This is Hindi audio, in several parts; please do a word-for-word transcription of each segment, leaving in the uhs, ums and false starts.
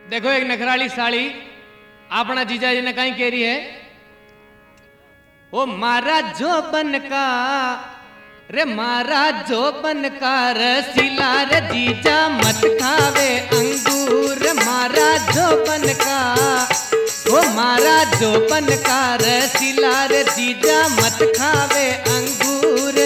देखो एक नखराली साड़ी अपना जीजा जी ने कहीं कह रही है, ओ मारा जो बन का रे मारा जो बन का रसीला रे जीजा मत खावे अंगूर, मारा जो बन का ओ मारा जो बन का रसीला रे जीजा मत खावे अंगूर।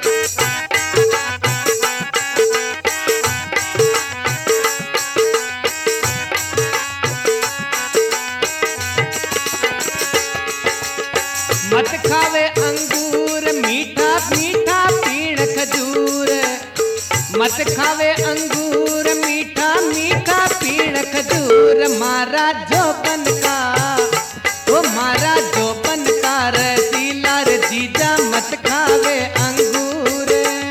मत खावे अंगूर मीठा मीठा पीण खजूर, मत खावे अंगूर मीठा मीठा पीण खजूर, मारा जो बन का ओ मारा जो बन का रसीला रे जीजा मत खावे अंगूर।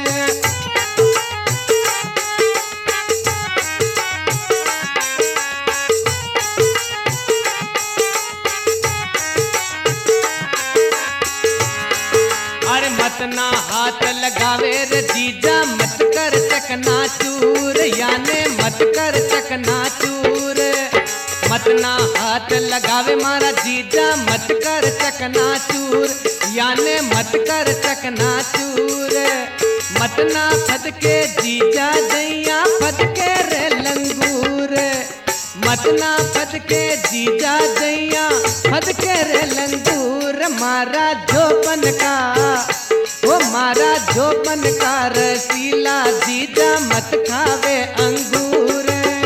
मत ना हाथ लगावे रे जीजा मत कर चकना चूर, याने मत कर चकना चूर। मत ना हाथ लगावे मारा जीजा मत कर चकना चूर, याने मत कर चकना चूर। मत ना फदके जीजा दैया फदके रे लंगूर, मत ना फदके जीजा दैया फदके रे लंगूर, मारा जो बन का ओ मारा जो बन का रसीला जीजा मत खावे अंगूर।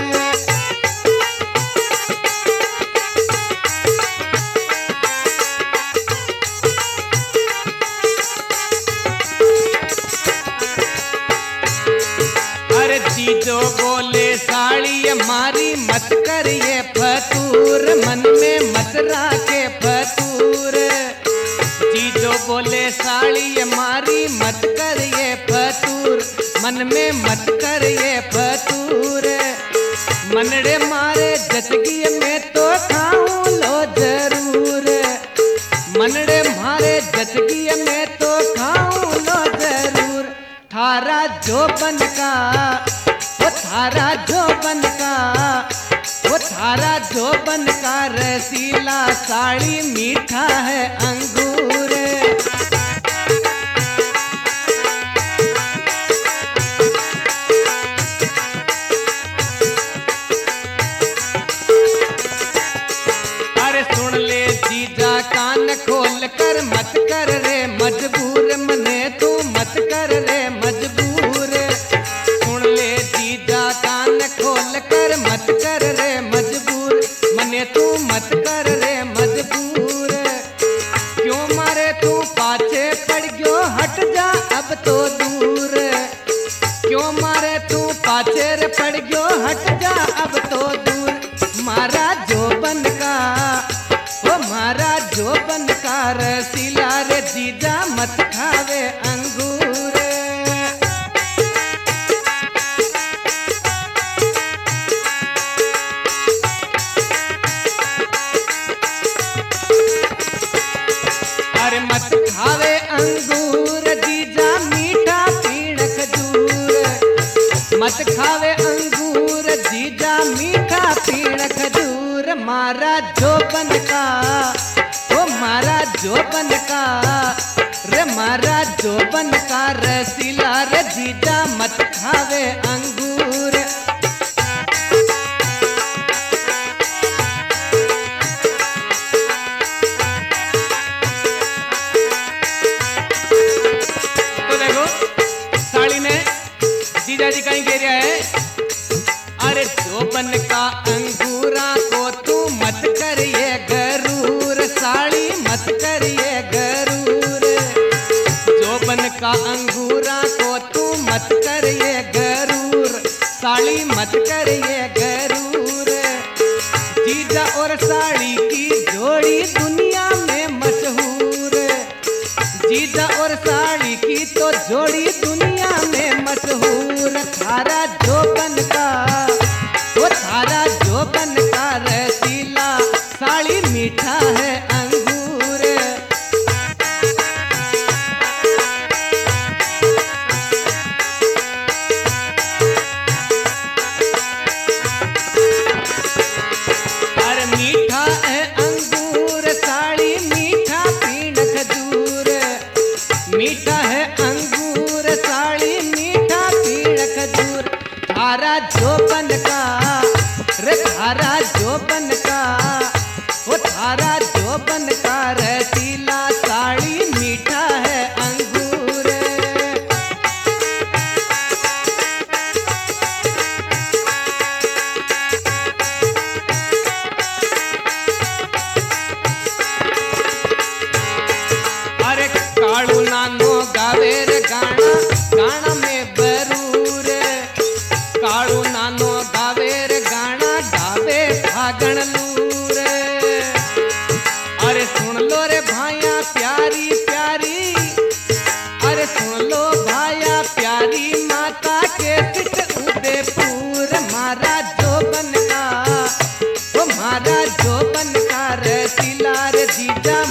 अरे जीजो बोले साड़ी मारी मत करिए फतूर, मन में मत राखे फतूर। जीजो बोले साड़ी मारी मत करिए फतूर, मन में मत करिए फतूर। मनड़े मारे जचगी में तो खाऊं लो जरूर, मनड़े मारे जचगी में तो खाऊं लो जरूर। थारा जो बन का वो थारा जो बन का वो थारा जो बन का रसीला साड़ी मीठा है अंगूर। अरे सुन ले जीजा कान खोल कर मत कर रे मजबूर, मने तू मत कर रे मजबूर। सुन ले जीजा कान खोल कर मत कर रे मजबूर, मने तू मत कर रे मजबूर। क्यों मारे तू पाछे पड़ गयो हट जा अब तो दूर, क्यों मारे तू पाछे रे पड़ गयो हट जा अब तो दूर। मारा जो बन का ओ मारा जो बन का रसीला रे जीजा मत खावे अंगूर। अरे मत खावे अंगूर जीजा मीठा पीण खजूर, मत खावे अंगूर जीजा मीठा पीण खजूर। मारा जो बन का ओ मारा जो बन का रे मारा जो बन का रसीला रे जीजा मत खावे अंगूर। तो देखो साड़ी में जीजा जी कहीं कह रहा है, अरे जो बन का अंगूरा को तू मत करिए गरूर, साड़ी मत करिए गरूर। जो बन का अंगूरा को तू मत करिए गरूर, साड़ी मत करिए गरूर। जीजा और साड़ी की जोड़ी दुनिया में मशहूर, जीजा और साड़ी की तो जोड़ी दुनिया में मशहूर। थारा जो बन का वो थारा जो बन का रसीला साड़ी मीठा है अंगूर। थारा जो बन का वो थारा जो बन का रसीला साड़ी मीठा है अंगूर। अरे कालू नानो गावेर गाना गाना में बरूर। कालू नानो गावेर गाना गावे फागण लूर। अरे सुन लो रे भाया प्यारी प्यारी, अरे सुन लो भाया प्यारी माता के सिट उदयपुर मारा जो बन का वो मारा जो बन का रसीला रे जीजा